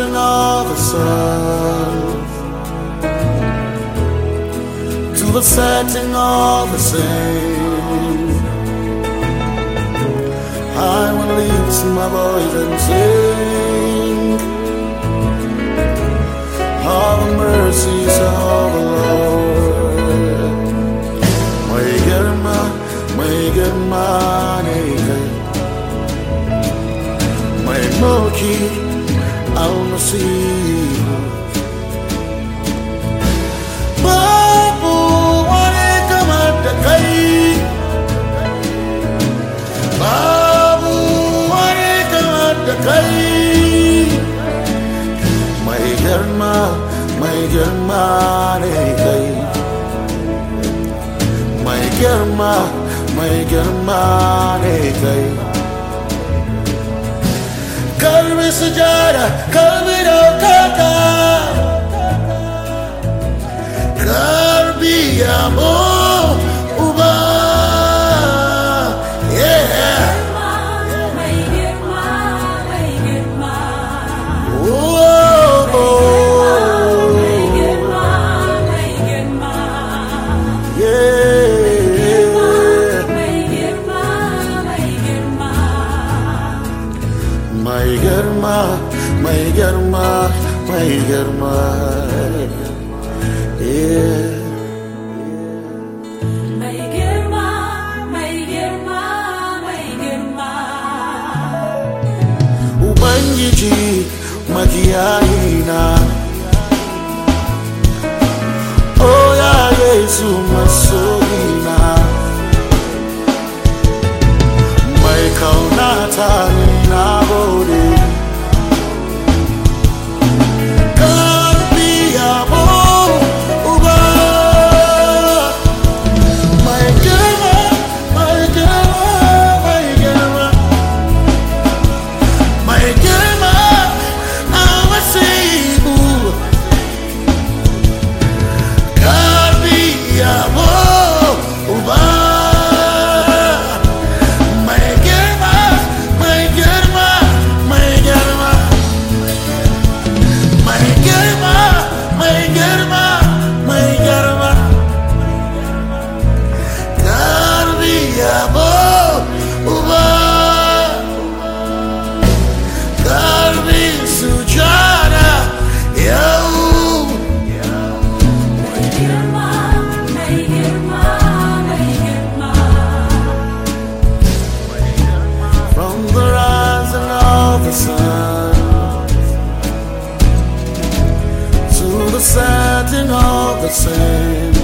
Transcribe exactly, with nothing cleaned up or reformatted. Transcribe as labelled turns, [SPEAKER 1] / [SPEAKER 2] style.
[SPEAKER 1] rising of the sun to the setting of the same, I will lift my voice and sing all the mercies of the Lord. My Germa, my Germa, my Moki, Al-Masih. Babu wani kamar da kai, babu wani kamar da kai. Mai girma, mai girma ne kai. Mai girma, mai girma ne kai. Kalbi sujada, kalbi daukaka, kalbi yabo uba, yeah.
[SPEAKER 2] Mai girma, mai girma,
[SPEAKER 1] Oh, oh.
[SPEAKER 2] mai girma, mai girma,
[SPEAKER 1] Yeah.
[SPEAKER 2] mai girma, mai girma.
[SPEAKER 1] Mai girma, mai girma, mai girma, yeah.
[SPEAKER 2] Mai girma, mai girma, mai girma.
[SPEAKER 1] Ubangiji makiyayina, oh ya Yesu masoyina, mai kaunata ni na gode. Karbi yabo uba, mai girma, mai girma, mai girma, mai girma, Al-Masihu. Karbi yabo uba, mai girma, mai girma, mai girma, mai girma, mai girma, mai girma. Karbi yabo uba, karbi sujada yau.
[SPEAKER 2] Mai girma, mai girma, mai girma.
[SPEAKER 1] From the rising of the sun to the setting of the same,